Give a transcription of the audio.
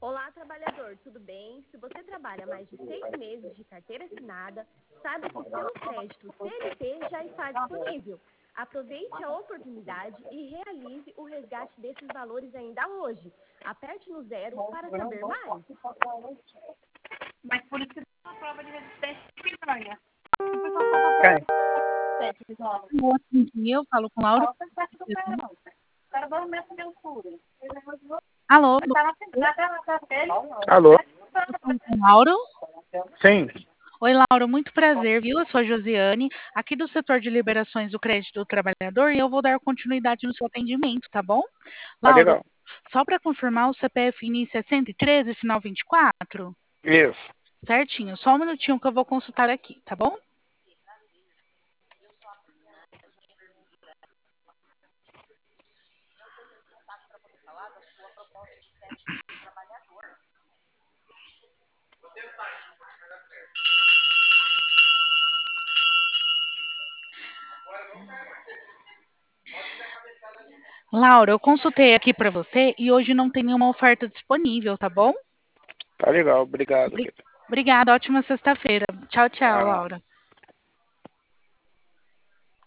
Olá, trabalhador, tudo bem? Se você trabalha mais de 6 meses de carteira assinada, saiba que seu crédito CLT já está disponível. Aproveite a oportunidade e realize o resgate desses valores ainda hoje. Aperte no 0 para saber mais. Mas por isso que é uma prova de resistência espontânea. Bom dia, eu falo com Laura. Alô? Alô? Eu falo com Lauro? Sim, Oi, Laura, muito prazer, viu? Eu sou a Josiane, aqui do setor de liberações do crédito do trabalhador, e eu vou dar continuidade no seu atendimento, tá bom? tá Laura, legal. só para confirmar, o CPF início é 113, final 24? Isso. Certinho, só um minutinho que eu vou consultar aqui, tá bom? Laura, eu consultei aqui para você e hoje não tem nenhuma oferta disponível, tá bom? Tá legal, obrigado. Obrigada, ótima sexta-feira. Tchau, tchau, Ah. Laura.